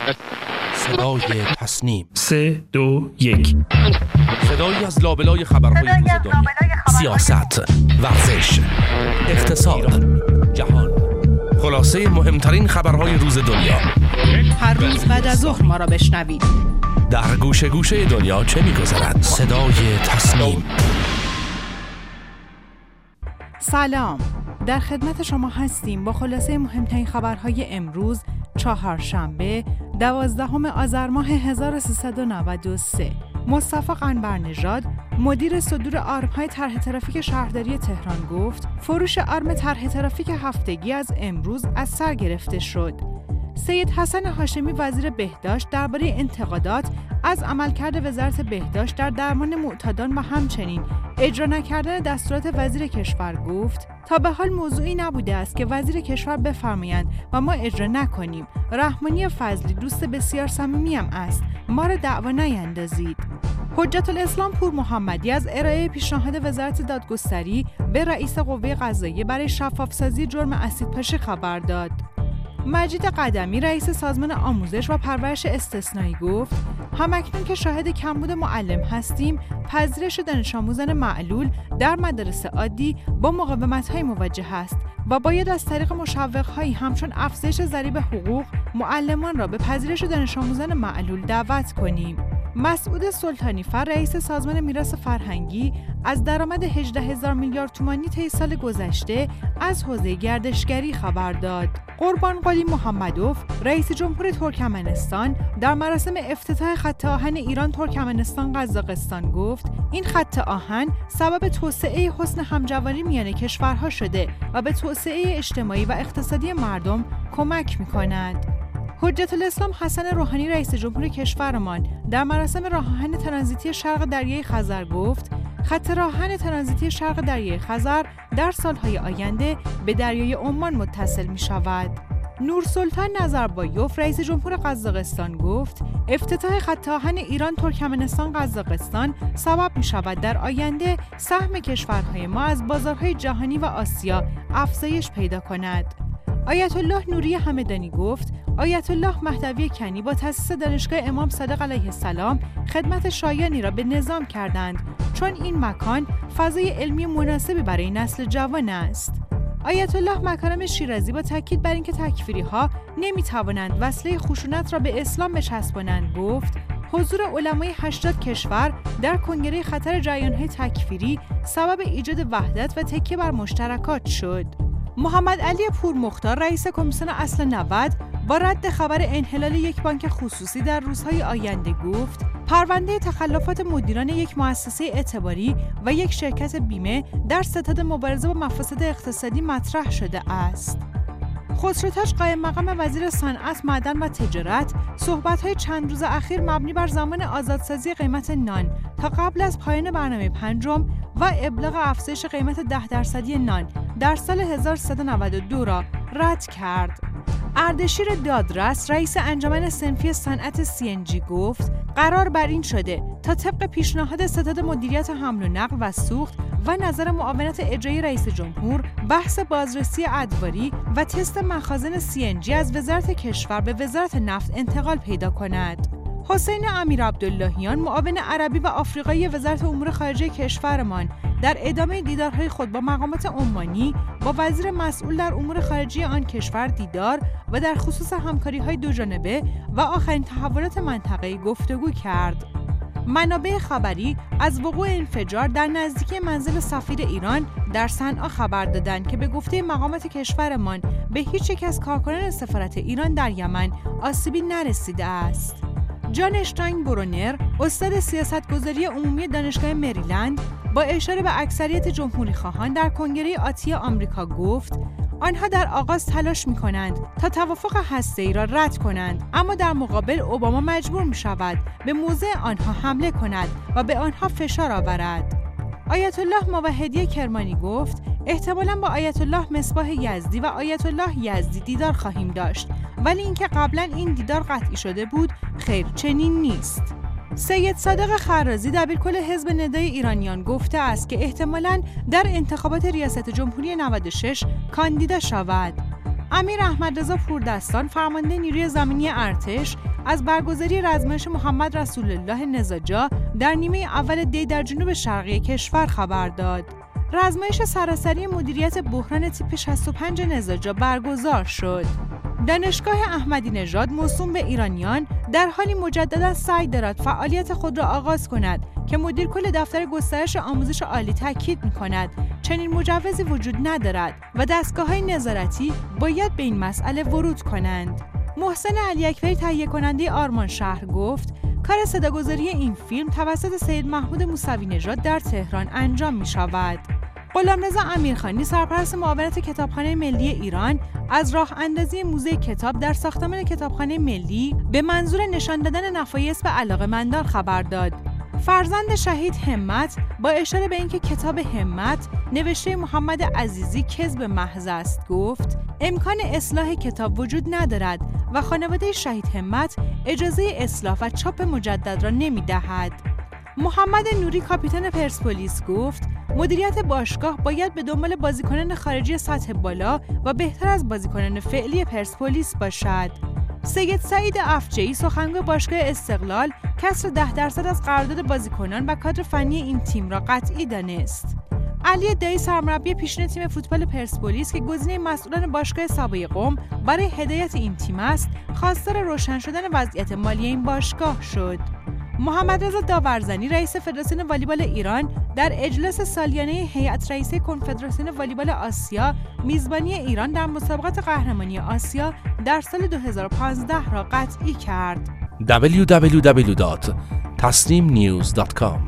صدای تصنیم 3 2 1 صدایی از لابلای خبرهای روز دنیا، سیاست، ورزش، اقتصاد، جهان، خلاصه مهمترین خبرهای روز دنیا. هر روز بعد از ظهر ما را بشنوید. در گوشه گوشه دنیا چه می‌گذرد؟ صدای تصنیم. سلام، در خدمت شما هستیم با خلاصه مهمترین خبرهای امروز چهارشنبه 12 آذر ماه 1393. مصطفی قنبرنژاد مدیر صدور آرم‌های طرح ترافیک شهرداری تهران گفت فروش آرم طرح ترافیک هفتگی از امروز از سر گرفته شد. سید حسن هاشمی وزیر بهداشت درباره انتقادات از عملکرد وزارت بهداشت در درمان معتادان و همچنین اجرا نکردن دستورات وزیر کشور گفت تا به حال موضوعی نبوده است که وزیر کشور بفرمایند و ما اجرا نکنیم. رحمانی فضلی دوست بسیار صمیمیم است، ما را دعوا نیندازید. حجت الاسلام پور محمدی از ارائه پیشنهاد وزارت دادگستری به رئیس قوه قضاییه برای شفافسازی جرم اسیدپاشی خبر داد. مجید قدمی رئیس سازمان آموزش و پرورش استثنایی گفت همکنون که شاهد کمبود معلم هستیم، پذیرش دانش آموزان معلول در مدارس عادی با مقاومت‌های مواجه است و باید از طریق مشوق‌هایی همچون افزایش ضریب حقوق معلمان را به پذیرش دانش آموزان معلول دعوت کنیم. مسعود سلطانی‌فر رئیس سازمان میراث فرهنگی از درآمد 18,000 میلیارد تومانی طی سال گذشته از حوزه گردشگری خبر داد. قربانقلی محمدوف رئیس جمهور ترکمنستان در مراسم افتتاح خط آهن ایران ترکمنستان قزاقستان گفت این خط آهن سبب توسعه حسن همجواری میان کشورها شده و به توسعه اجتماعی و اقتصادی مردم کمک می‌کند. حجت الاسلام حسن روحانی رئیس جمهور کشورمان در مراسم راه آهن ترانزیتی شرق دریای خزر گفت خط راه آهن ترانزیتی شرق دریای خزر در سالهای آینده به دریای عمان متصل می شود. نورسلطان نظربایوف رئیس جمهور قزاقستان گفت افتتاح خط آهن ایران ترکمنستان قزاقستان سبب می شود در آینده سهم کشورهای ما از بازارهای جهانی و آسیا افزایش پیدا کند. آیت الله نوری همدانی گفت آیت الله مهدوی کنی با تأسیس دانشگاه امام صادق علیه السلام خدمت شایانی را به نظام کردند چون این مکان فضای علمی مناسبی برای نسل جوان است. آیت الله مکارم شیرازی با تاکید بر اینکه تکفیری‌ها نمی‌توانند وسیله خشونت را به اسلام بچسبانند گفت حضور علمای 80 کشور در کنگره خطر جریان‌های تکفیری سبب ایجاد وحدت و تکیه بر مشترکات شد. محمد علی پورمختار رئیس کمیسیون اصل 90 با رد خبر انحلال یک بانک خصوصی در روزهای آینده گفت پرونده تخلفات مدیران یک مؤسسه اعتباری و یک شرکت بیمه در ستاد مبارزه با مفاسد اقتصادی مطرح شده است. خسروتاج قائم مقام وزیر صنعت، معدن و تجارت صحبت‌های چند روز اخیر مبنی بر زمان آزادسازی قیمت نان تا قبل از پایان برنامه پنجم و ابلاغ افزایش قیمت 10% نان در سال 1392 را رد کرد. اردشیر دادرس رئیس انجمن صنفی صنعت CNG گفت قرار بر این شده تا طبق پیشنهاد ستاد مدیریت حمل و نقل و سوخت و نظر معاونت اجرایی رئیس جمهور بحث بازرسی ادواری و تست مخازن CNG از وزارت کشور به وزارت نفت انتقال پیدا کند. حسین امیرعبداللهیان معاون عربی و آفریقایی وزارت امور خارجه کشورمان در ادامه دیدارهای خود با مقامات عمانی با وزیر مسئول در امور خارجه آن کشور دیدار و در خصوص همکاری‌های دوجانبه و آخرین تحولات منطقه‌ای گفتگو کرد. منابع خبری از وقوع انفجار در نزدیکی منزل سفیر ایران در صنعا خبر دادند که به گفته مقامات کشورمان به هیچ یک از کارکنان سفارت ایران در یمن آسیبی نرسیده است. جان اشتاین برونر استاد سیاستگذاری عمومی دانشگاه مریلند با اشاره به اکثریت جمهوری خواهان در کنگره آتی آمریکا گفت آنها در آغاز تلاش می‌کنند تا توافق هسته‌ای را رد کنند، اما در مقابل اوباما مجبور می‌شود به موضع آنها حمله کند و به آنها فشار آورد. آیت الله موحدی کرمانی گفت احتمالاً با آیت الله مصباح یزدی و آیت الله یزدی دیدار خواهیم داشت، ولی اینکه قبلا این دیدار قطعی شده بود خیر چنین نیست. سید صادق خرازی دبیرکل حزب ندای ایرانیان گفته است که احتمالاً در انتخابات ریاست جمهوری 96 کاندیدا شود. امیر احمدرضا پوردستان فرمانده نیروی زمینی ارتش از برگزاری رزمایش محمد رسول الله نزاجا در نیمه اول دی در جنوب شرقی کشور خبر داد. رزمایش سراسری مدیریت بحران تیپ 65 نزاجا برگزار شد. دانشگاه احمدی نژاد موسوم به ایرانیان در حالی مجددا سعی دارد فعالیت خود را آغاز کند که مدیر کل دفتر گسترش آموزش عالی تاکید می‌کند چنین مجوزی وجود ندارد و دستگاه‌های نظارتی باید به این مسئله ورود کنند. محسن علی اکبری تهیه کننده آرمان شهر گفت کار صداگذاری این فیلم توسط سید محمود موسوی نژاد در تهران انجام می‌شود. غلامرضا امیرخانی سرپرست معاونت کتابخانه ملی ایران از راه اندازی موزه کتاب در ساختمان کتابخانه ملی به منظور نشان دادن نفایس به علاقه‌مندان خبر داد. فرزند شهید همت با اشاره به اینکه کتاب همت نوشته محمد عزیزی کذب محض است گفت امکان اصلاح کتاب وجود ندارد و خانواده شهید همت اجازه اصلاح و چاپ مجدد را نمی‌دهد. محمد نوری کاپیتان پرسپولیس گفت مدیریت باشگاه باید به دنبال بازیکنان خارجی سطح بالا و بهتر از بازیکنان فعلی پرسپولیس باشد. سید سعید افجعی سخنگوی باشگاه استقلال کسر 10% از قرارداد بازیکنان و کادر فنی این تیم را قطعی دانست. علی دایی سرمربی پیشین تیم فوتبال پرسپولیس که گزینه مسئولان باشگاه سابق قم برای هدایت این تیم است، خواستار روشن شدن وضعیت مالی این باشگاه شد. محمد رضا داورزنی رئیس فدراسیون والیبال ایران در اجلاس سالیانه هیئت رئیسه کنفدراسیون والیبال آسیا میزبانی ایران در مسابقات قهرمانی آسیا در سال 2015 را قطعی کرد. www.tasneemnews.com